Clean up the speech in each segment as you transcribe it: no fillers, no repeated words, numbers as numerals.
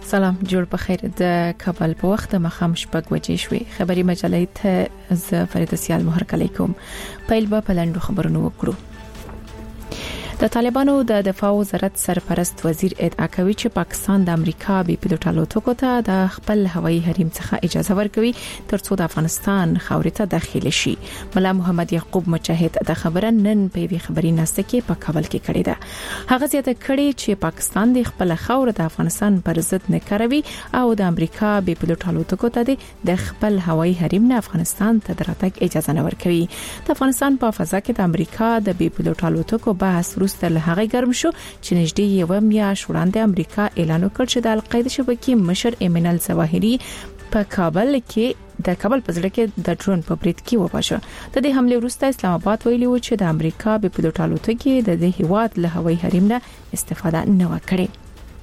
سلام جوړ په خیر د کابل په وخت مخام شپږ وجې شوي خبري مجلې ته ز فرید سیال محرک علیکم پیل به پلندو خبرونه وکړو د طالبانو د دفاع وزارت سرپرست وزیر ادعا کوي چې پاکستان د امریکا بي پيلوټ الوتکو ته د خپل هوایي حریم څخه اجازه ورکوي ترڅو د افغانستان خاورې ته داخل شي ملا محمد یعقوب مجاهد د خبره نن په وی خبري ناسته کې په کابل کې کړې ده هغه زیاته کړې چې پاکستان د خپل خاور د افغانستان پر ضد نه کاروي او د امریکا بي پيلوټ الوتکو ته د خپل هوایي حریم نه افغانستان ته دراتګ اجازه نه ورکوي د افغانستان په فضا کې د امریکا د بي پيلوټ الوتکو بحث ستر هغه ګرم شو چې نږدې یو میاشت وړاندې امریکا اعلان وکړ چې د القاعده شبکې مشر ایمن الظواهری په کابل کې د کابل په ځړ کې د ډرون په برید کې وباشه د دې حمله وروسته اسلام آباد ویلي و چې د امریکا په پيلوټ الوتکې د دې هیواد له هوایي حریم نه استفاده نه وکړي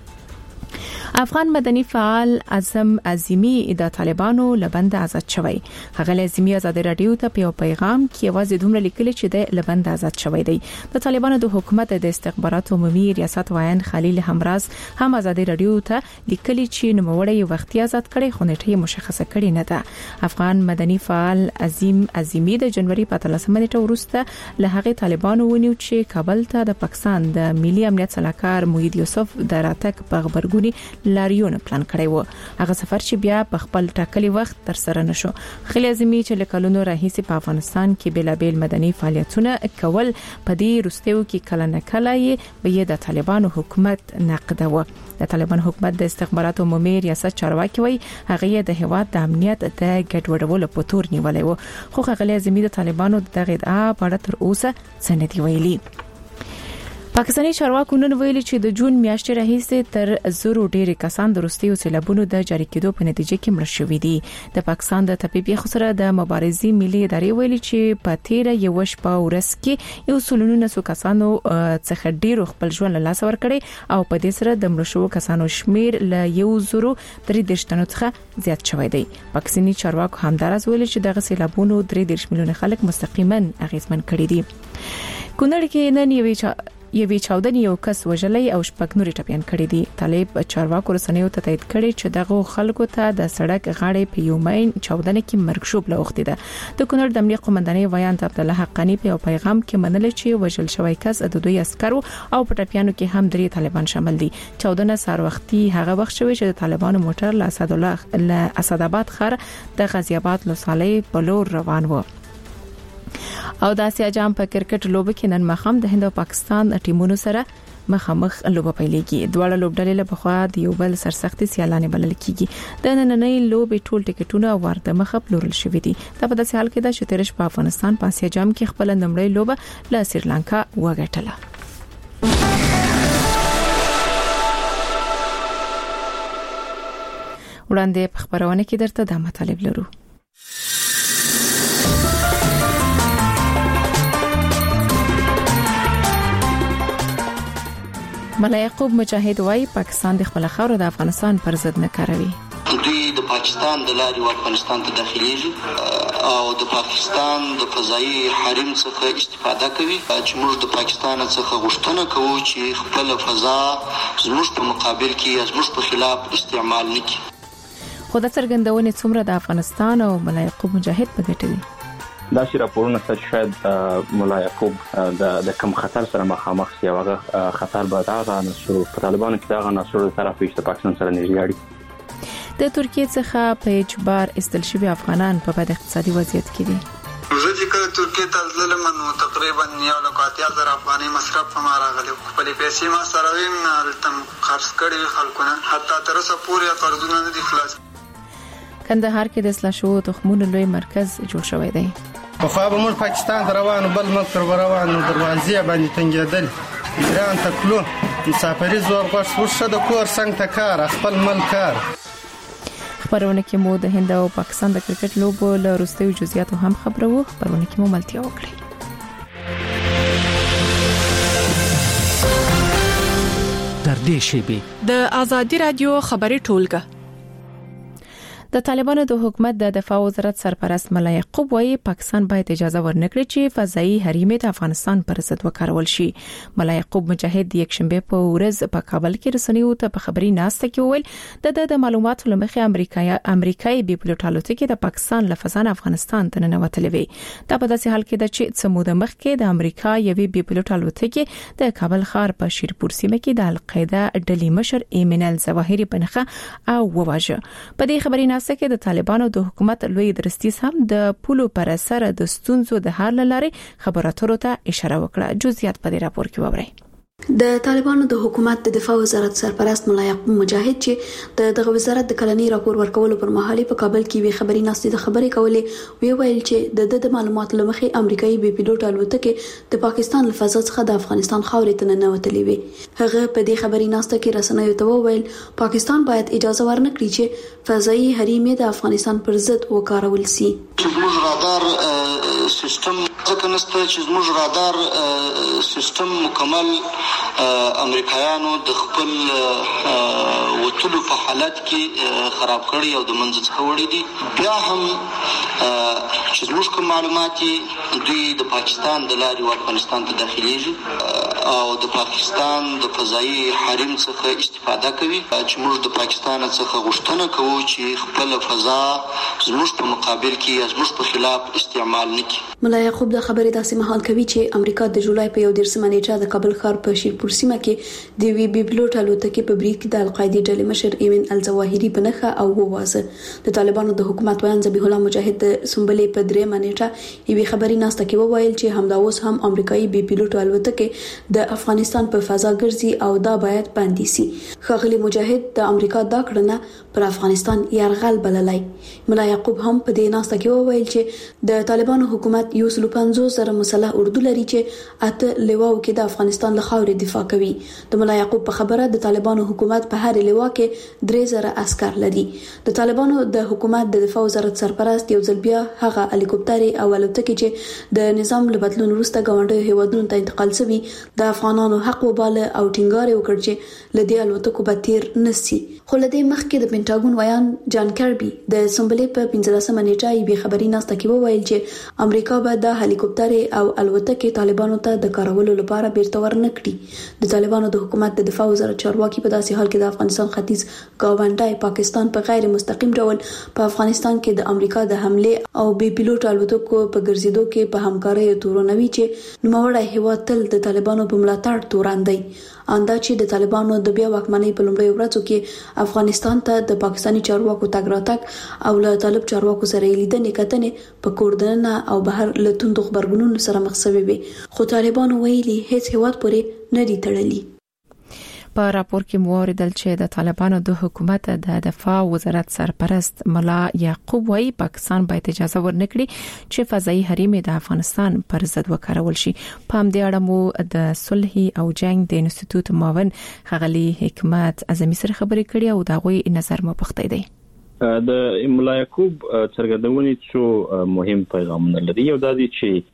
افغان مدني فعال اعظم عظیمی د طالبانو لبند آزاد شوی هغه عظیمی آزاد رادیو ته په پیغام کې आवाज دومره لیکلی چې د لبند آزاد شوی دی د طالبانو د حکومت د استخبارات عمومي ریاست وایان خلیل همراز هم آزاد رادیو ته لیکلی چې نوموړی وختي آزاد کړي خو نیټه مشخصه کړي نه ده افغان مدني فعال اعظم عظیمی د جنوري په 13 نیټه وروسته له هغه طالبانو ونیو چې کابل ته د پاکستان د ملي امنیت صلاحکار موحد یوسف د راتګ په خبرګونی لاریون پلان کړی و هغه سفر چې بیا په خپل ټاکلي وخت تر سره نشو خلیل عظیمی چې لکلونو راهیسي په افغانستان کې بلابل مدني فعالیتونه کول په دې روستیو کې کله نه کله یې د طالبانو حکومت نقدوه د طالبان حکومت د استخبارات عمومي ریاست چارواکي وي هغه د هواد د امنیت د ګډوډولو په تور نیولې و خو خلیل عظیمی د طالبانو دغه ادعا په اړه تر اوسه سند ویلي پاکستاني چارواکو نن ویلي چې د جون میاشتې راهیسې تر زرو ډېر کسان د روسي سیلابونو د جاری کېدو په نتیجه کې مړ شوي دي د پاکستان د طبي پیښو سره د مبارزې ملي ادارې ویلي چې په تیر یو شپه ورځ کې یو سلونو نسو کسانو څخه ډېر خپل ژوند له لاس ورکړي او په دې سره د مړ شوو کسانو شمیر له 1,003 تنو څخه زیات شوی دی پاکستاني چارواکو همدارس ویلي چې دغه سیلابونو 3 میلیونه خلک مستقیما اغیزمن کړي دي کونړ کې نن یوې چاودنې یو کس وژلې او شپږ نورې ټپيان کړي دي طالب چارواکو رسنیو ته تایید کړي چې دغه خلکو ته د سړک غاړې په یومین چاودنې کې مرګ شوب لوخته ده د کونړ د امنیت قومندانۍ ویان عبد الله حقانی په پیغام کې منل چې وژل شوی کس د دوی عسکرو او پټپیانو کې هم 3 طالبان شامل دي چاودنه سار وختي هغه وخت شوی چې د طالبانو موټر له اسداباد خر د غازی آباد لوسالې په لور روان و او د اسیا جام په کرکټ لوبه کې نن مخام د هند او پاکستان ټیمونو سره مخامخ لوبه پیلېږي دواړه لوبډلې له بخوا د یو بل سرسختي سیالانه بلل کیږي د نننۍ لوبې ټول ټیکټونه ورته مخه پلورل شوې دي دا په داسې حال کې ده چې ترش په افغانستان په اسیا جام کې خپل نمړۍ لوبه له سریلانکا وګټله وړاندې په خبرونه کې درته د مطالب لرو ملا یعقوب مجاهد وايي پاکستان د خپل خاور د افغانستان پر ضد نه کاروي دوی د پاکستان د لارې افغانستان ته داخليږي او د پاکستان د فضائي حریم څخه استفاده کوي چې موږ د پاکستان څخه غوښتنه کوو چې خپل فضا زموږ په مقابل کې زموږ په خلاف استعمال نکړي خو د څرګندونې څومره د افغانستان او ملا یعقوب مجاهد په ګټه دي دا چې راپورونه څه شاید ملا یعقوب د کم خطر سره مخامخ شي هغه خطر به دا عناصر په طالبانو کې دا عناصر طرف یې د پاکستان سره نږدې اړیکې د ترکیه څخه په اجبار استل شوی افغانان په بد اقتصادي وضعیت کې دي زه چې کله ترکیه ته تللم نو تقریبا 1,80,000 افغاني مصرف په ما راغلی خپل پیسې ما سره ویم تم خرڅ کړي خلکونه حتی تر اوسه پورې قرضونه نه دي خلاص کندهار کې د اصلاح شوو تخمونو لوی مرکز جوړ شوی دی په خو به موږ پاکستان روانو بل ملک تر روانو دروازې باندې تنګېدل ایران ته کلو مسافري زور غوښ وشه د کور څنګه تکار خپل ملک کار خبرونه کې مو د هند او پاکستان د کرکټ لوبو له وروستیو جزئیاتو هم خبرو خبرونه کې مو ملتیا وکړي در دې شیبه د ازادي رادیو خبري ټولګه د طالبانو د حکومت د دفاع وزارت سرپرست ملا یعقوب وايي پاکستان باید اجازه ورنکړي چې فضائي حریم د افغانستان پر ضد وکارول شي. ملا یعقوب مجاهد د یکشنبه په ورځ په کابل کې رسنیو ته په خبري ناسته کې وویل د معلوماتو لمخې امریکایي بي پلوټ الوتکې د پاکستان له فضا افغانستان ته ننوتلې وي. دا په داسې حال کې د چې څمود مخکې د امریکا یوې بي پلوټ الوتکې د کابل ښار په شیرپور سیمه کې د القاعده ډلې مشر ایمن الظواهری په نخښه او وواژه. په دې خبري کې د طالبانو د حکومت لوی درستیز هم د پولو پر اثر د ستونزو د حل لارې خبرو اترو ته اشاره وکړه. جزئیات په دې راپور کې وورئ. د طالبانو د حکومت د دفاع وزارت سرپرست ملا یعقوب مجاهد چې دغه وزارت د کلنی راپور ورکولو پر مهال په کابل کې وی خبري ناستې د خبرې کولې وی ویل چې د معلوماتو لمخې امریکایي بي پلوټ الوتکې د پاکستان له فضا څخه د افغانستان خاورې ته ننوتلې وي. هغه په دې خبري ناسته کې رسنیو ته وویل پاکستان باید اجازه ورنکړي چې فضائي حریم د افغانستان پر ضد وکارول شي. زموږ رادار سیستم ځکه نشته چې زموږ رادار سیستم مکمل امریکایانو د خپل وټلو په حالت کې خراب کړی او د منځ څخه وړي دي. بیا هم چې زموږ کوم معلومات دوی د پاکستان د لارې افغانستان ته داخليږي او د پاکستان د فضائي حریم څخه استفاده کوي چې موږ د پاکستان څخه غوښتنه کوو چې خپل فضا زموږ په مقابل کې زموږ په خلاف استعمال نکړي. ملا یعقوب د خبرې داسې مهال کوي چې امریکا د جولای په 11 نیټه د کابل ښار په شیرپور سیمه کې د وی بي پلوټ الوتکې په بریټ کې د القاعده ډلې مشر ایمن الظواهری په نخښه او ووازه. د طالبانو د حکومت ویان ذبیح الله مجاهد د سنبلې په 3 نیټه یوه خبري ناسته کې وویل چې همدا اوس هم امریکایي بي پلوټ الوتکې د افغانستان په فضا ګرځي او دا باید بندي سي. خغلی مجاهد د امریکا دا کړنه پر افغانستان يرغل بللای. ملا یعقوب هم په دې ناسته کې وویل چې د طالبانو حکومت 150,000 مسلح اردو لري چې اته لواو کې د افغانستان له خاورې دفاع کوي. د ملا یعقوب په خبره د طالبانو حکومت په هر لوا کې 3,000 عسكر لري. د طالبانو د حکومت د دفاع وزارت سرپرست یو ځل بیا هغه هلیکوپټر او الوتکې چې د نظام له بدلون وروسته ګاونډي هیوادونو ته انتقال شوی د افغانانو حق وباله او ټینګار وکړ چې لدی الوتکو به تیر نسی. خو لدی مخکې د پینټاګون ویان جان کربي د سنبلې په 15 نیټه یې خبري ناسته کې وویل چې امریکا به د هلیکوپټر او الوتکې طالبانو ته د کارولو لپاره بیرته ورنکړي. د طالبانو د حکومت د دفاع وزارت چارواکي په داسې حال کې د افغانستان ختیځ گاونډي پاکستان په غیر مستقیم ډول په افغانستان کې د امریکا د حمله او بي پلوټ الوتکو په ګرځېدو کې په همکارۍ تورنوي چې نوموړی هیواد تل د طالبانو په ملاتړ توراندي. اندا چې د طالبانو د بیا واکمنۍ په لومړۍ ورځو کې افغانستان ته د پاکستاني چارواکو تګ راتګ او له طالب چارواکو سره لیدنې کتنې په کوردنه او بهر له توندو خبرګونونو سره مخ شوي وي. خو طالبانو ویلي هیڅ هیواد پورې نه دي تړلي. په راپور کې موریدل چې د طالبانو د حکومت د دفاع وزارت سرپرست ملا یعقوب وايي پاکستان باید اجازه ورنکړي چې فضائي حریم د افغانستان پر ضد وکارول شي. په همدې اړه مو د صلح او جنگ د انسټیټیوټ معاون خغلی حکمت اعظمي سره خبرې کړې او دا غوي نظر مو پخته دی. د ملا یعقوب څرګندونې څو مهم پیغامونه لري. یو دا دی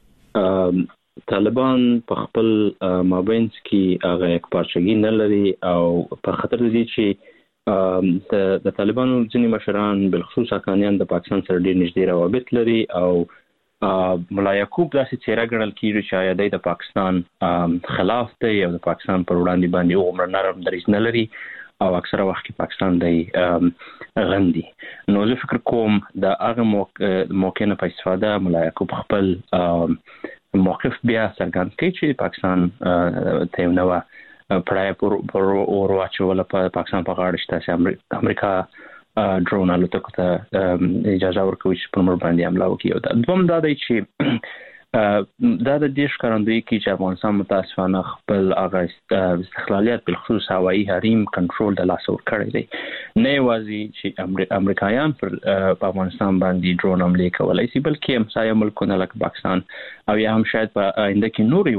چې طالبان په خپل مابینس کې هغه یک پارچګي نه لري او په خطر دي چې د طالبانو ځینې مشران بالخصوص حقانیان د پاکستان سره ډېر نږدې روابط لري او ملا یعقوب داسې څیره ګڼل کیږي چې آیا د پاکستان خلاف دی او د پاکستان پر وړاندې باندې عمر نرم دریځ نه لري او اکثره وخت کې پاکستان دی غندي. نو زه فکر کوم د هغه موقع نه په استفاده ملا یعقوب خپل موقف بیا څرګند کړي چې پاکستان ته نو پړای پر ورواچول په پاکستان په غاړه شته چې امریکا ډرون الوتکو ته اجازه ورکوي چې په مر باندې حمله وکړي. او دوم دا دی چې دا د دې ښکارندوی کې چې افغانستان متاسفانه خپل هغه استقلالیت بالخصوص هوایي حریم کنټرول د لاس ور کړی دی. نه یوازې چې امریکایان پر افغانستان باندې ډرون حمله کولای شي بلکې همسایه ملکونه لکه پاکستان او یا هم شاید په آینده کې نور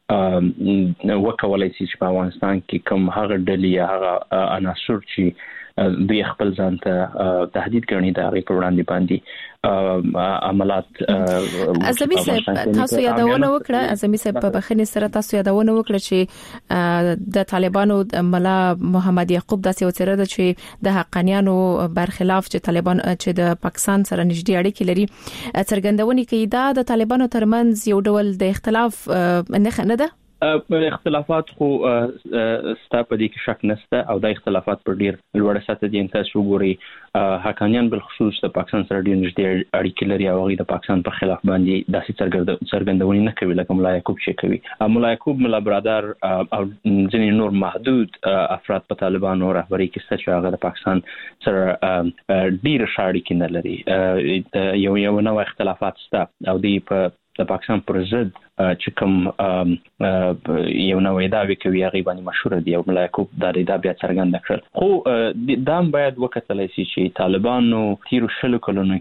هیوادونه وکولای شي چې په افغانستان کې کوم هغه ډلې هغه عناصر چې دوی خپل ځان ته تهدید ګڼي د هغې په وړاندې باندې عملات. اعظمي صاحب تاسو یادونه وکړه، اعظمي صاحب په بخښنې سره تاسو یادونه وکړه چې د طالبانو ملا محمد یعقوب داسې وڅیره ده چې د حقانیانو برخلاف چې طالبان چې د پاکستان سره نږدې اړیکې لري څرګندونه کوي. دا د طالبانو ترمنځ یو ډول د اختلاف نه ده؟ اختلافات خو ستا په دې کې شک نشته او د اختلافات پر ډیر لوړه سطح دي. تاسو ګوري حقانیان بل خصوص د پاکستان سره ډیر نږدې اړیکې لري او هغه د پاکستان په خلاف باندې داسې څرګندونې نه کوي لکه ملا یعقوب چې کوي. ملا یعقوب، ملا برادر او ځینې نور محدود افراد په طالبانو رهبرۍ کې چې هغه د پاکستان سره ډیر اړیکې نه لري. یو نوع اختلافات ستا او د پاکستان پر ضد چې کوم یو نوې داوی کوي هغه باندې مشهور دي او ملا یعقوب دا بیا څرګند کړل. خو دا باید وکتل شي چې طالبانو تیرو کلونو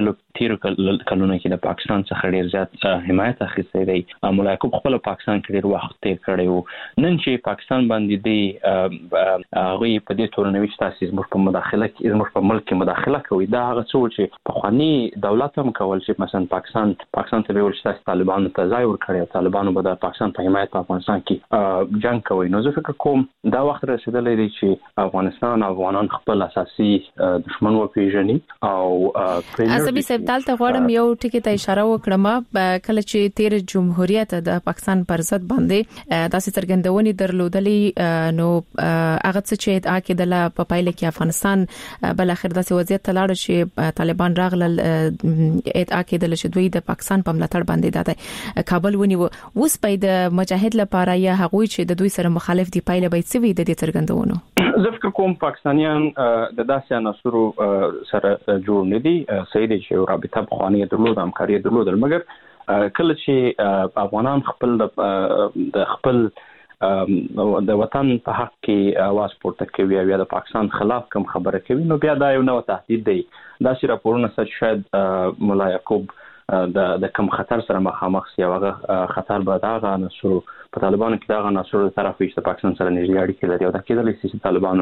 کې د پاکستان څخه ډیر زیات حمایت اخیستی دی. ملا یعقوب خپل پاکستان کې ډیر وخت تیر کړی و. نن چې پاکستان باندې دی هغه په دې تورنوي تاسیس زموږ په مداخله کې زموږ په ملک کې مداخله کوي. دا هغه څه چې په خواني دولت هم کول چې مثلا پاکستان ته ویل چې طالبانو ته ځای ورکړي، طالبانو به د پاکستان په حمایت په افغانستان کې جنگ کوي. نو زه فکر کوم دا وخت رسیدلی دی چې افغانستان او افغانان خپل اساسي دشمن وپیژني او اعظمي صاحب دلته غواړم یو ټکی ته اشاره وکړم. کله چې تیر جمهوریت د پاکستان پر ضد باندې داسې څرګندونې درلودلې نو هغه څه چې ادعا کېدله په پایله کې افغانستان بل اخر داسې وضعیت ته لاړ چې طالبان راغلل ادعا کېدله چې دوی د پاکستان په ملاتړ باندې د کابل ونیو. اوس په د مجاهد لپاره یا هغه چې د دوی سره مخالف دي پایله به څه وي د دې څرګندونو؟ زه فکر کوم پاکستانیان د داسې عناصرو سره جوړ نه دي. صحیح دی چې رابطه بخواني درلود، همکاري درلود، مګر کله چې افغانان خپل د خپل د وطن په حق کې आवाज پورته کوي او د پاکستان خلاف کوم خبره کوي نو بیا دا یو نوع تهدید دی. دا چې راپورونه چې شاید ملا یعقوب د کم خطر سره مخامخ سي، هغه خطر به دا غانه شروع په طالبانو کې دا غانه شروع طرف چې پاکستان سره نږدې اړیکې لري او دا کېدلی شي چې طالبانو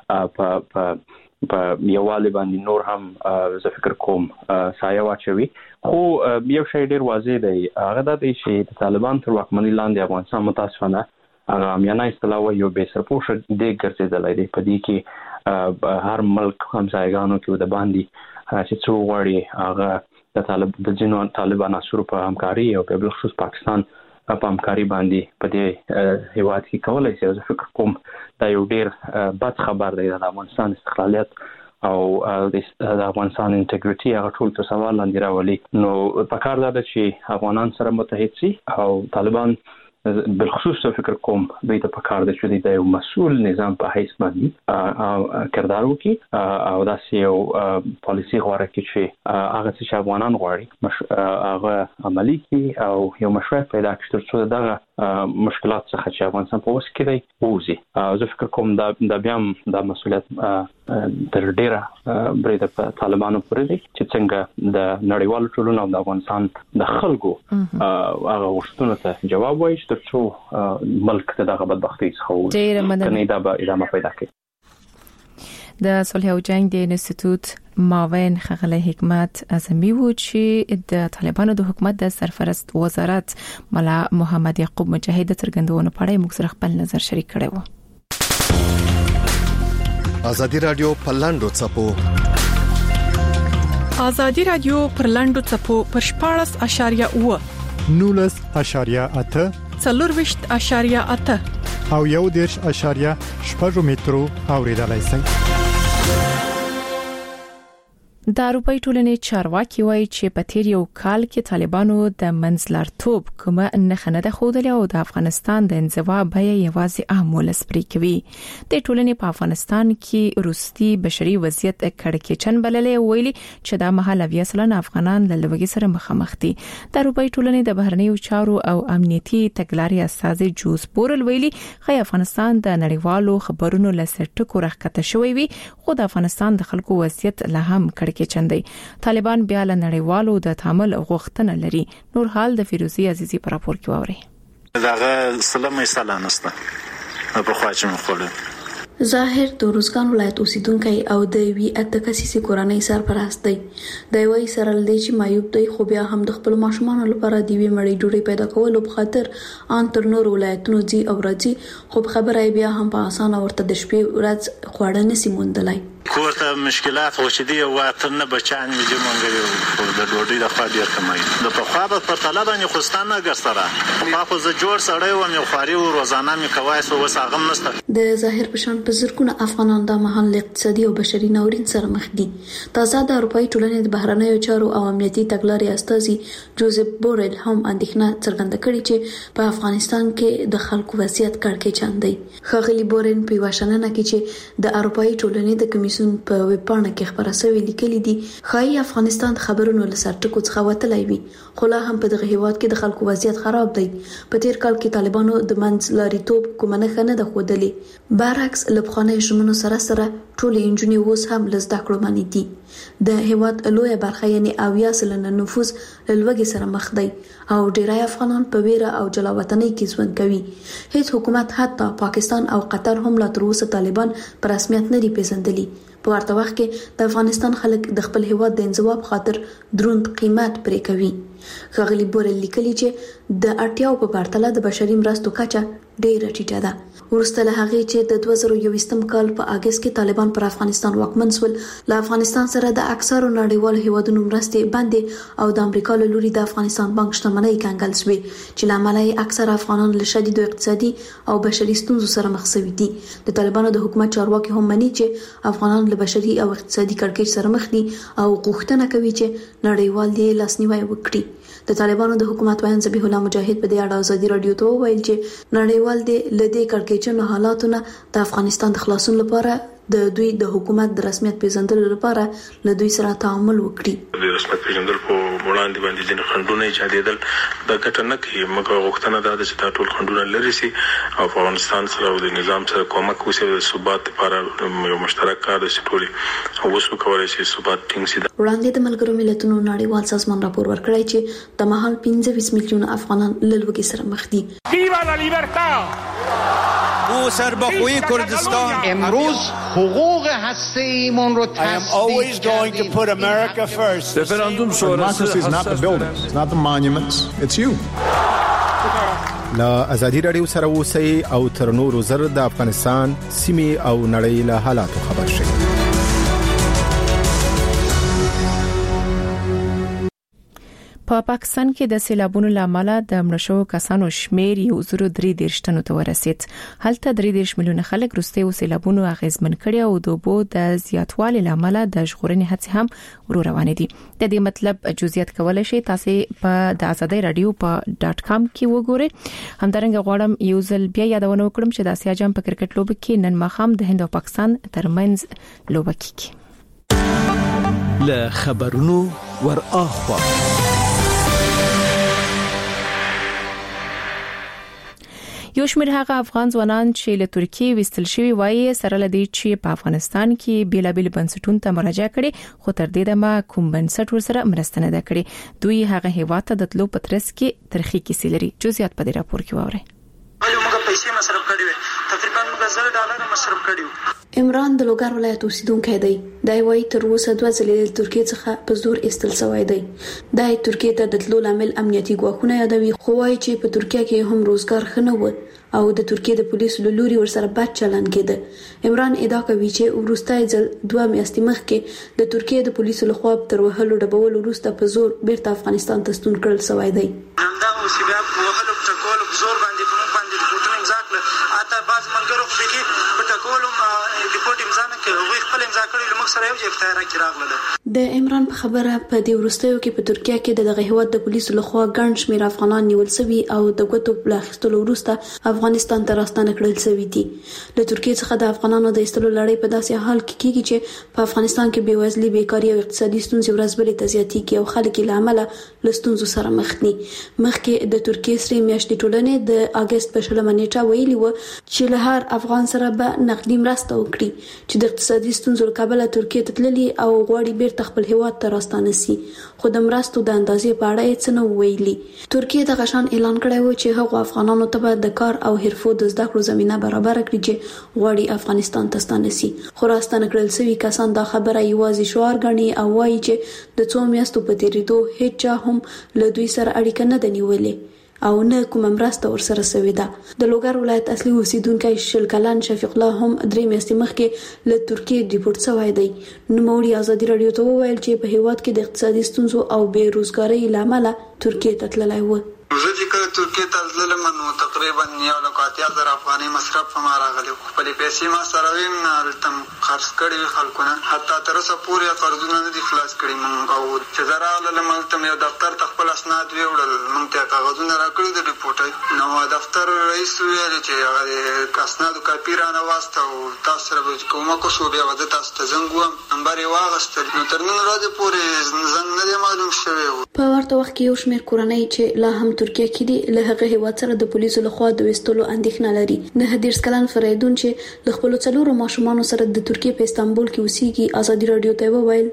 په یووالي باندې نور هم زه فکر کوم سایه واچوي. خو یو شی ډیر واضح دی، هغه دا دی چې د طالبان تر واکمنۍ لاندې افغانستان متاسفانه هغه امیانه اصطلاح یو بې سرپوشه دی ګرځېدلی دی. په دې کې هر ملک همسایګانو کې د باندې چې څو غواړي هغه د جنو طالبان عناصر په همکاري او په بل خصوص پاکستان په همکاري باندې په دې هیواد کې کولای شي. زه فکر کوم دا یو ډیر بد خبر دی. د افغانستان استقلالیت او د افغانستان انټیګریټي هغه ټول ته سوال لاندې راولي. نو په کار دا چې افغانان سره متحد شي او طالبان بالخصوص فکر کوم دوی ته پکار دي چې د یو مسؤل نظام په حیث باندې کردار وکړي او داسې یو پالیسي غوړه کړي چې هغه چې افغانان غواړي هغه عملی کړي او یو مشروعیت پیدا کړي ترڅو دغه مشکلات څخه چې افغانستان په وس کې دی ووځي. زه فکر کوم دا بیا د مسؤلیت تر ډیره برید په طالبانو پورې دی چې څنګه د نړیوالو ټولنو او د افغانستان د خلکو هغه غوښتنو ته جواب وایي ترڅو ملک ته دغه بدبختۍ څخه وځي دا به ادامه پیدا کړي. د صلح او جنگ د انسټیټیوټ معاون ښاغلی حکمت اعظمي و چې د طالبانو د حکومت د سرپرست وزارت ملا محمد یعقوب مجاهد څرګندونو په اړه موږ سره خپل نظر شریک کړی و. ازادي رادیو پرلاندو چپو ازادي رادیو پرلاندو چپو پر 14.9 19.8 40.8 او 1.8 مترو اوریدلای شئ. د اروپای ټولنې چارواکي وایي چې په تیر یو کال کې طالبانو د منځلارتوب کومه نه ده ښودلې او د افغانستان د انزوا بیه یوازې عامول سپری کوي. د ټولنې په افغانستان کې روسي بشري وضعیت کړکېچن بللې ویلي چې د مهال 20% افغانان له لوګي سره مخامخ دي. د اروپای ټولنې د بهرنیو چارو او امنیتي تګلارې استاذ جوز بورل ویلي خو افغانستان د نړیوالو خبرونو لسټکو راخته شوی وي خو د افغانستان د خلکو وضعیت له هم کړکېچن چندي. طالبان بیا له نړیوالو د تعامل غوښتنه لري. نور حال د فیروزی عزیزی پر راپور کې ووري. داغه سلامه سلام نسته په خواچم خوله ظاهر د روزګان ولایت اوسیدونکی او د وی اتکسي کورنۍ سرپرست دی. د وی سره لدی چې مایوب دی خو بیا هم د خپل ماشومان لپاره د وی مړی ډوډۍ پیدا کولو په خاطر ان تر نور ولایتونو دی او راځي، خو خبره بیا هم په اسانه ورته د شپې ورځ خوړه نسی موندلای. کوته مشکلات خو چې دی واتر نه بچان دي مونږ د ډوډۍ د خوا ډیر کمای د په خوا په طلب نه خوستانه ګرځره په زه جوړ سړی و مې خوري او روزانه مې کوای سو وساغم نشته. د ظاهر پشان په زرګونه افغانان د محل اقتصادي او بشري ناورین سره مخ دي. تازه د اروپאי ټولنې د بهرنیو چارو او امنیتي تګلارې استازي جوزف بورل هم اندېښنه څرګنده کړې چې په افغانستان کې د خلکو وضعیت کړکېچن دی. ښاغلي بورن په واشنګټن کې چې د اروپאי ټولنې د کمیسیون په ویبپاڼه کې خبره شوې لیکلي دي خای افغانستان د خبرونو لسر ټکو څخه وتلی وي، خو لا هم په دغه هیواد کې د خلکو وضعیت خراب دی. په تیر کال کې طالبانو د منځلاریتوب کومه نه خنه د خودلې برعکس لبخانه ژمنو سره ټول انجونی اوس هم لزده کړو باندې دي. د هیواد لوی برخه یعنی 80% نفوس لوګي سره مخ دی او ډیری افغانان په ویره او جلاوطنۍ کې ژوند کوي. هیڅ حکومت حتی پاکستان او قطر هم لا تر اوسه طالبان پر رسمیت نه دی پیژندلي. په ورته وخت کې د افغانستان خلک د خپل هیواد د انزوا خاطر دروند قیمت پرې کوي. ښاغلي بورل لیکلي چې د اړتیاو په پرتله د بشري مرستو کچه ډېره ټیټه ده. ورسته له هغه چې د 2021 کال په اگست کې طالبان پر افغانستان واکمن شول، له افغانستان سره د اکثرو نړیوالو هیوادونو مرستې باندې او د امریکا له لوري د افغانستان بانک شتمنۍ کنګل شوې چې لامل یې اکثر افغانان له شدید اقتصادي او بشري ستونزو سره مخ شوي دي. د طالبانو د حکومت چارواکي هم مني چې افغانان له بشري او اقتصادي کړکېچ سره مخ دي او غوښتنه کوي چې نړیوال دې لاسنیوي وکړي. د طالبانو د حکومت وایي ذبیح الله مجاهد په دې اړه ازادي رادیو ته وویل چې نړیوال دې لدې کړکېچونو حالاتونه د افغانستان د خلاصون لپاره د دوی د حکومت د رسمیت پیژندلو لپاره له دوی سره تعامل وکړي. د رسمیت پیژندل په وړاندې باندې ځینې خنډونه ایجادېدل د ګټه نه کوي، مګر غوښتنه ده چې دا ټول خنډونه لري سي او افغانستان سره او د نظام سره کومک وشي د ثبات لپاره یو مشترک کار د ټولي او وسو کولای شي ثبات ټینګ شي. وړاندې د ملګرو ملتونو نړیوال سازمان راپور ورکړی چې د مهال 15 میلیونه افغانان له لوږې سره مخ دي. ویوا لا لیبرتا او سربخوی کردستان امروز حقوق هسته‌ایمون رو تصدیق کردیم. Referendum sonrası is not the buildings, it's not the monuments, it's you. لا ازادي رادیو سره اوسئ او تر نورو زر د افغانستان سیمې او نړۍ له حالاتو خبر شئ. په پاکستان کې د سیلابونو لامل د مړشو کسانو شمیر 1.3 ته ورسید. هلته 3 میلیونه خلک روسته او سیلابونو اغیزمن کړي او د بو د زیاتوالي لامل د ژغورنې هڅې هم ورو روانې دي. د دې مطلب جزئیات کولای شي تاسو په د ازادي رادیو په .com کې وګورئ. همدارنګه غواړم یو ځل بیا یادونه وکړم چې د اسیا جام په کرکټ لوب کې نن ماښام د هند او پاکستان ترمنځ لوب کیږي. له خبرونو ور اخوا یو شمېر هغه افغان ځوانان چې له ترکیې وستل شوی وایي سره لدی چې په افغانستان کې بیلابل بنسټونو ته مراجعه کړي، خو تر دې دمه کوم بنسټ ورسره مرسته نه کړي. دوی هغه هیواد ته د تلو په ترڅ کې ترخی کیسې لري. جزئیات په دې راپور کې واورئ. موږ پیسې مصرف کړې وې، تقریبا موږ $1,000 مصرف کړیو. عمران د لوګر ولایت اوسیدونکی دی. د وایي تر اوسه 2 ځلې د ترکیې څخه په زور استل شوی دی. د ترکیې ته د تلو لامل امنیتي ګواښونه یادوي، خو وایي چې په ترکیه کې هم روزګار خنه و او د ترکیې د پولیسو له لوري ورسره بد چلند کېده. عمران ادعا کوي چې وروستي ځل 2 میاشتې مخکې د ترکیې د پولیسو لخوا تر وهلو ډبولو وروسته په زور بیرته افغانستان ته ستون کړل شوی دی. همدا اوس بیا په وهلو ټکولو په زور باندې په موږ باندې ریپورټونه امضا کړل. اته بعض ملګرو خو کې په ټکولو ریپورټ امضا نه کړ، هغوی خپل امضا کړی له موږ سره یو ځای اختیار کې راغله. د عمران په خبره په دې وروستیو کې په ترکیه کې دغه هیواد د پولیسو لخوا ګڼ شمېر افغانان نیول شوي او د ګوتو په اخیستلو وروسته افغانستان ته راستنه کړل شوي دي. له ترکیې څخه د افغانانو د ایستلو لړۍ په داسې حال کې کېږي چې په افغانستان کې بېوزلي، بیکاري او اقتصادي ستونزې ورځ بلې ته زیاتېږي او خلک له امله له ستونزو سره مخ دي. مخکې د ترکیې سرې میاشتې ټولنې د اگست په 20 نیټه ویلي و چې له هر افغان سره به نقدي مرسته وکړي چې د اقتصادي ستونزو له کبله ترکیې ته تللي او غواړي بیرته بیرته خپل هیواد ته راستانه سي، خو د مرستو د اندازې په اړه یې څه نه ویلي. ترکیه د غشان اعلان کړی و چې هغو افغانانو ته به د کار او حرفو د زده کړو زمينه برابر کړي چې غواړي افغانستان ته ستانه سي. خو راستانه کړل شوي کسان دا خبره یوازې شعار ګڼي او وایي چې د څو میاشتو په تیریدو هیڅ چا هم له دوی سره اړیکه نه ده نیولې او نه کومه مرسته ورسره سوې ده. د لوګر ولایت اصلي اوسیدونکی 20 کلن شفیق الله هم 3 میاشتې مخکې له ترکیې ډیپورټ شوی دی. نوموړي ازادي راډیو ته وویل چې په هیواد کې د اقتصادي ستونزو او بې روزګارۍ له امله ترکیې ته تللی و. زه چې کله ترکیې ته تللم نو تقریبا 1,80,000 افغانۍ مصرف په ما راغلی. خپلې پیسې ما سره وې نه هلته خرڅ کړې وې خلکو نه، حتی تر اوسه پورې قرضونه نه دي خلاص کړي مونږ. او چې زه راغلم هلته مې یو دفتر ته خپل اسناد ویوړل، مونږ ته کاغذونه راکړي د ریپورټ. نو دفتر رئیس ویل چې هغه د اسنادو کاپي رانه واسته او تاسو سره به کومک وشو، بیا به زه تاسو ته زنګ ووهم. نمبر یې واخیستل. نو تر نن ورځې پورې زنګ نه دی معلوم شوی. په ورته وخت کې یو شمېر کورنۍ چې لا هم ترکیه کې دي له هغه هیواد سره د پولیسو لخوا د وستلو اندېښنه لري. 19 کلن فریدون چې له خپل 4 ماشومانو سره د ترکیې په استانبول کې اوسېږي ازادي راډیو ته وویل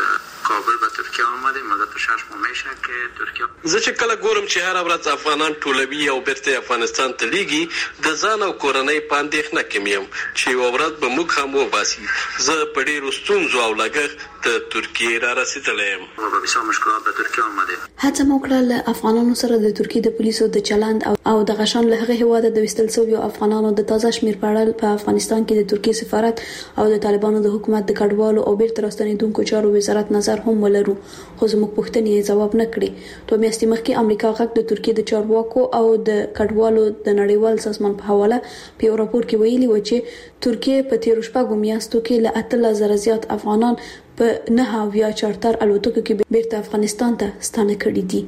کابل به ترکیه آمدیم و در 6 ماه میشه که ترکیه. زه چې کله ګورم چې هر ورځ افغانان ټولوي او بیرته افغانستان ته لیږي، د ځان او کورنۍ په اندېښنه کې یم چې یوه ورځ به موږ هم وباسي. زه په ډېرو ستونزو او لګښت د ترکیې را رسېدلی یم. و بسیار مشکلات به ترکیه آمدیم. هڅه مو کړه له افغانانو سره د ترکیې د پولیسو د چلند او د غشان له هغه هیواده د وستل شویو افغانانو د تازه شمیر په اړه په افغانستان کې د ترکیې سفارت او د طالبانو د حکومت د کډوالو او بیرته راستنېدونکو چارو وزارت نظر هم ولرو، خو زموږ پوښتنې جواب نه کړي. 2 میاشتې مخکې امریکا غږ د ترکیې د چارواکو او د کډوالو د نړیوال سازمان په حواله په یو راپور کې ویلي و چې ترکیې په 13 میاشتو کې له 8,000 زیات افغانان په 9 چارتر الوتکو کې بیرته افغانستان ته ستانه کړي دي.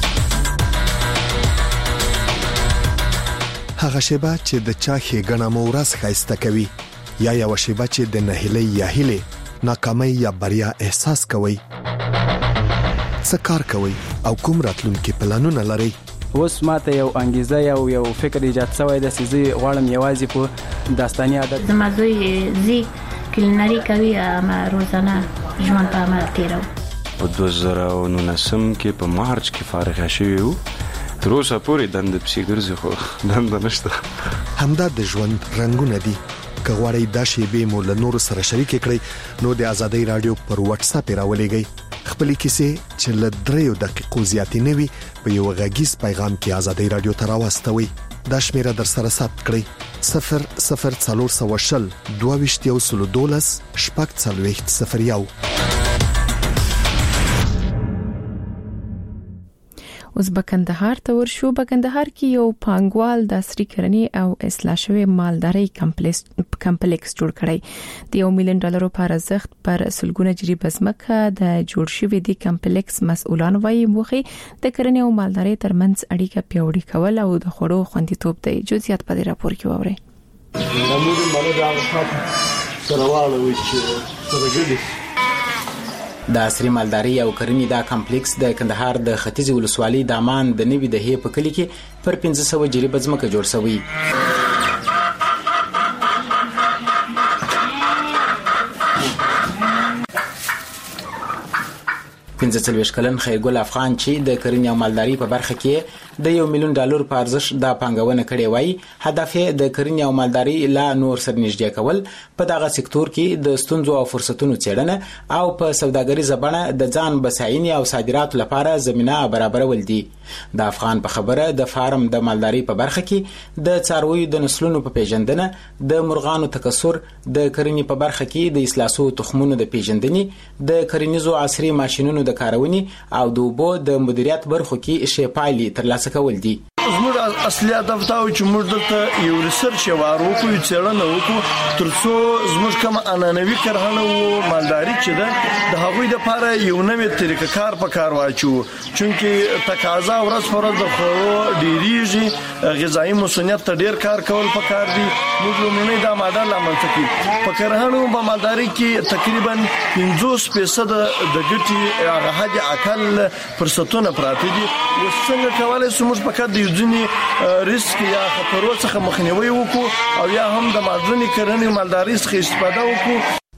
هغه شیبه چې د چا ښېګڼه مو ورځ ښایسته کوي، یا یو شیبه چې د نهیلۍ یا هیلې ناکامۍ یا بریا احساس کوي. څه کار کوي او کوم راتلونکي پلانونه لري؟ اوس ماته یو انګیزه یو فکر ایجاد شوی د سيزي غواړم یوازې په داستاني عادت زمازوی زی کلینری کوي ما روزانه ژوند په عمل تیرو. په 2019 کې په مارچ کې فارغ شوی وو. تر اوسه پورې دند پسې ګرځي خو دند نشته. همدا د ژوند رنگونه دي. که غواړئ دا شیبې مو له نورو سره شریک کړئ نو د ازادۍ راډیو پر واتس اپ راولېږئ. خپلې کیسې چې له 3 دقیقو زیاتې نه وي په یو غږیز پیغام کې ازادۍ راډیو ته راواستوئ. دا شمیره در سره ثبت کړئ: 00420 22 12 اوس بکندهار ته ورشو. بکندهار کې یو پانګوال د عصري کرنې او اصلاح شوی مالدارۍ کمپلیکس جوړ کړی. د $1 ملیون په ارزښت پر سلګونه جریبه ځمکه د جوړ شوی دی کمپلیکس مسؤلان وايي موخه د کرنې او مالدارۍ ترمنځ اړیکه پیاوړې کول او د خوړو خوندیتوب دی. جزئیات په دې راپور کې وورئ. د عصري مالدارۍ او کرنې دا کمپلیکس د کندهار د ختیځ ولسوالۍ د امان د نوي د هې په کلی کې پر 1500 جریبه ځمکه جوړ شوی. 45 کلن خیرګل افغان چې د کرنې او مالدارۍ په برخه کې د $1 ملیون په ارزښت د پانګونه کړې وای. هدف یې د کرنې او مالدارۍ لا نور سر نږدې کول، په دغه سکتور کې د ستونزو او فرصتونو څېړنه او په سوداګریزه بڼه د ځان بساینې او صادراتو لپاره زمينه برابرول دي. د افغان په خبره د فارم د مالدارۍ په برخه کې د څارویو د نسلونو په پیژندنه، د مرغانو تکثر، د کرنې په برخه کې د اصلاحو تخمونو د پیژندنې، د کرنیزو عصري ماشينونو د کارونې او د اوبو د مدیریت برخو کې شی پایلې ترلاسه کول دي. زموږ اصلي هدف دا و چې موږ دلته یو ریسرچ وکړو، څېړنه وکړو ترڅو زموږ کوم عنعنوي کرهڼه او مالداري چې ده د هغوی لپاره یو نوې طریقه کار په کار واچو، چونکې تقاضا ورځ په ورځ د خوړو ډېریږي، غذایي مسؤلیت ته ډېر کار کول پکار دي. موږ لومړنی دا ماډل رامنځته کړو. په کرهڼه او په مالداري کې تقریبا 50% د ګټې هغه حد اقل فرصتونه پراته دي. اوس څنګه کولی شو موږ فقط د ځینې ریسک یا خطرونو څخه مخنیوي وکړو او یا هم د ماډرني کرنې مالدارۍ څخه استفاده وکړو.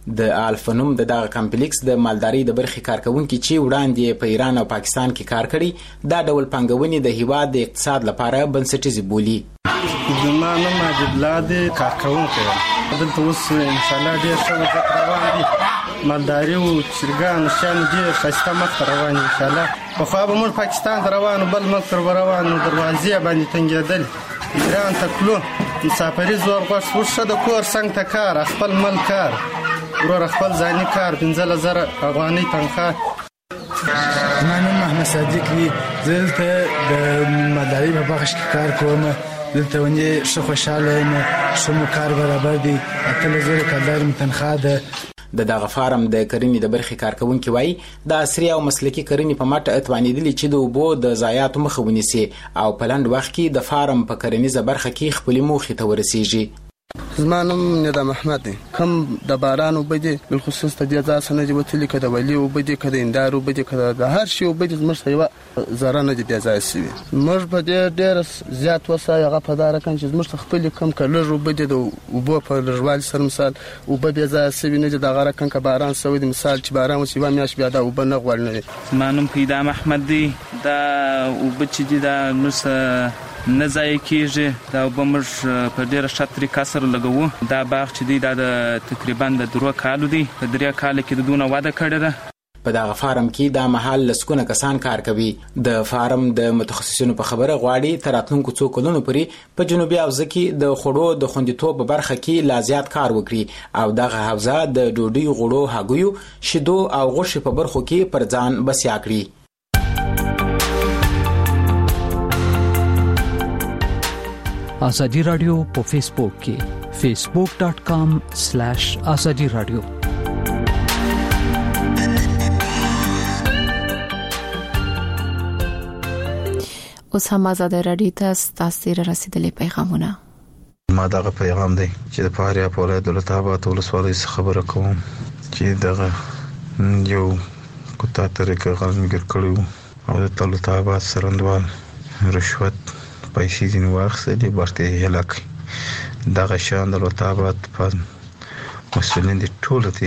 د الفنوم د دغه کمپلیکس د مالداري د برخې کارکونکو چې وړاندې په ایران او پاکستان کې کار کړي دا ډول پنګونې د هیواد د اقتصاد لپاره بنسټیزه بولي. زما نوم ماجد الله دی، کارکونکی یم. دلته اوس انشاءالله ډېر ښه وضعیت روان دي، مالداري او چرګان شیان ډېر ښایسته مخته روان دي انشاءالله. پخوا به موږ پاکستان ته روانو، بل ملک ته به روانو، دروازې باندې تنګېدل، ایران ته تلو، مسافري زور غوښ اوس ښه د کور څنګ ته کار، خپل مل کار، ورور خپل ځاني کار، 15,000 افغانۍ تنخواه. زما نوم محمد صادق دی، زه دلته د مالدارۍ په بخش کې کار کوم. دلته ونې ښه خوشحاله یم، ښه مو کار برابر دی، 18,000 کلدار مې تنخواه ده. د دغه فارم د کرنې د برخې کارکونکي وایي د عصري او مسلکي کرنې په مټ اتوانېدلي چې د اوبو د ضایعاتو مخه ونیسي او په لنډ وخت کې د فارم په کرنیزه برخه کې خپلې موخې ته ورسیږي. زما نوم ندام احمد دی. کم د باران اوبه دي، بالخصوص د دې ځای څخه نه دي وتلي، که د ولی اوبه دي، که د اندار اوبه دي، که د هر شي اوبه دي، زموږ ته یوه ذره نه دي بیا ځای شوي. موږ په دې ډېر زیات وسه هغه په دا رقم چې زموږ ته خپلې کم که لږ اوبه دي د اوبو په لږوالي سره مثال اوبه بیا ځای شوي نه دي، د هغه رقم که باران شوی دی مثال چې باران وشي یوه میاشت بیا دا اوبه نه غواړي نه دي. زما نوم پیدام احمد دی. دا اوبه چې دي دا موږ نه ضایع کېږي، دا اوبه موږ په ډېره ښه طریقه سره لګوو. دا باغ چې دی دا د تقریبا د 3 کالو دی، په 3 کاله کې د دونه وده کړې ده. په دغه فارم کې دا مهال لسکونه کسان کار کوي. د فارم د متخصصینو په خبره غواړي تر راتلونکو څو کلونو پورې په جنوبي حوزه کې د خوړو د خوندیتوب په برخه کې لا زیات کار وکړي او دغه حوزه د ډوډۍ، غوړو، هګیو، شیدو او غوښې په برخو کې پر ځان بسیا کړي. آزادی رادیو په فیسبوک کې facebook.com/azadi radio. اوس هم آزادی رادیو ته تاسو رسیدلې پیغامونه. ما دغه پیغام دی چې د فاریاب ولایت دولت‌آباد ولسوالۍ څخه خبره کوم چې دغه یو کوتا طریقه غلمګر کړو او د دولت‌آباد سرندوال رشوت پیسې ځین واخیستې برته هلاک. دغه شان د دولت‌آباد په مسؤلین دي ټول دي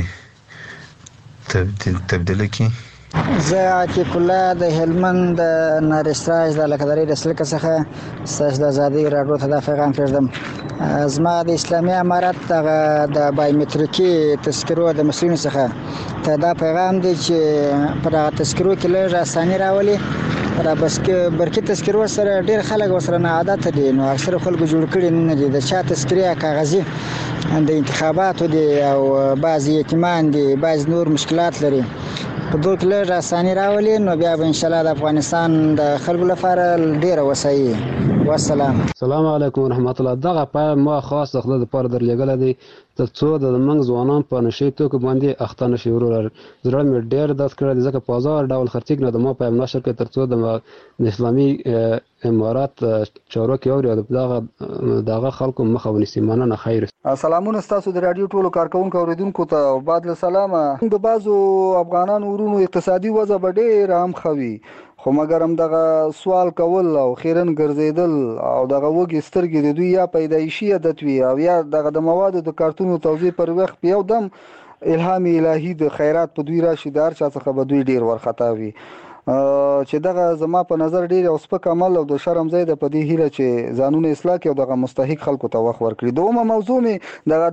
تبدیل کی. زه عتیق الله د هلمند نارستراج د لکداري رسلک څخه ستاسو د آزادي رادیو ته د پیغام کړم. زما د اسلامي امارت د بایومټریکي تذکرو د مسلمانانو څخه ته دا پیغام دی چې پر تذکرو کې لږ اساني راولي. را بس کې برکې تذکرو سره ډېر خلک وسره نه عادت دي، نو اکثر خلکو جوړ کړي نه دي. د چا تذکریا کاغذي د انتخاباتو دي او بعضی یتیمان دي، بعض نور مشکلات لري. په دوی کې لږ اساني راولي، نو بیا به ان شاء الله د افغانستان د خلکو لپاره ډېر وسایي. والسلام. السلام علیکم ورحمت الله. دغه په ما خاص د خپل لپاره درلګل دي ترڅو د منګ ځوانان په نشي توکو باندې اخته نشي. ورور زړه مې ډېر داس کړی ځکه په بازار ډول خرڅیګ نه د ما په نشر کې ترڅو د اسلامي امارات چارواکي او دغه خلکو مخه ونیسي. مننه. خیر. سلامونه تاسو د رادیو ټولو کارکونکو اوریدونکو ته. بعد له سلامه. د بازو افغانانو ورونو اقتصادي وضع ډېر هم خوي، خو مګر هم دغه سوال کول او خیرن ګرځیدل او دغه وګي سترګې د دوی یا پیدایشي عادت وي او یا دغه د موادو د کارتونو توزیع پر وخت یو دم الهام الهي د خیرات په دوی راشي، دار چا څخه به دوی ډیر ورخطا وي. چې دغه زما په نظر ډیر او سپک عمل او د شرم ځای د پدې هیله چې ځانونه اصلاح کوي او دغه مستحق خلکو ته وخت ورکړي. دومره موضوع می دغه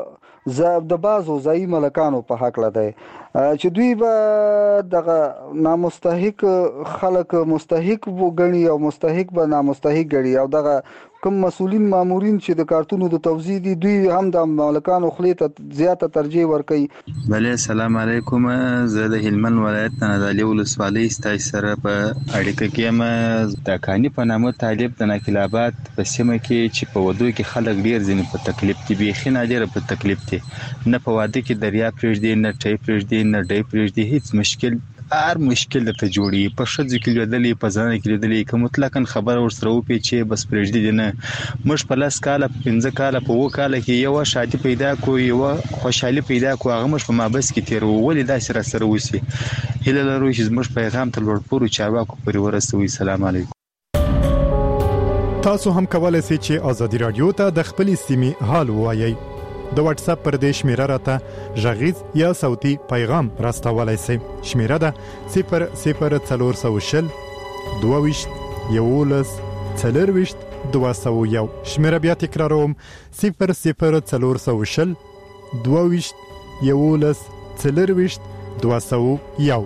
د بازو ځای ملکانو په حق لده چې دوی به دغه نامستحق خلک مستحق وګڼي او مستحق به نامستحق ګڼي او دغه کوم مسؤلین مامورین چې د کارتونو د توزیع دي دوی هم د مالکانو خلی ته زیاته ترجیح ورکوي. بله السلام علیکم. زه د هلمند ولایت نادعلي ولسوالۍ ستاسو سره په اړیکه کې یم. د کانی په نامه طالب د ناکلابات په سیمه کې چې په ودو کې خلک ډیر ځینې په تکلیف دي، بیخي نادره په تکلیف دي، نه په واده کې دریا پرېږدي، نه ټی پرېږدي، نه ډی پرېږدي، هیڅ مشکل هر مشکل ته جوړي. په شذ کې لیدلې په ځان کې لیدلې کوم مطلقاً خبر ورسره وپی چې بس پرېږدي دي. نه موږ په لاس کاله 15 کاله په 2 کاله کې یو شادي پیدا کو، یو خوشحالي پیدا کو، هغه موږ په مابس کې تیر ولې دا سره وسی. هله لرو چې موږ پیغام ته لوړ پورو چارواکو پورې ورسوي. سلام علیکم. تاسو هم کولای شئ چې آزادی رادیو ته د خپل سیمې حال ووایي. د واتس اپ پر دې شمیره راته ژغیز یا صوتي پیغام راستولای شئ. شمیره ده 00420 22 11 40 201. شمیره بیا تکراروم 00420 22 11 40 201.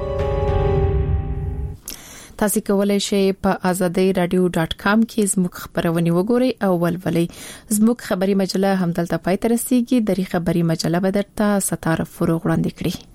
تاسو کولای شئ په azadiradio.com کې زموږ خبرونه وګورئ او ولولئ. زموږ خبري مجله همدلته پای ته رسیدي. د خبري مجله به درته ستاره فروغ وړاندې کړي.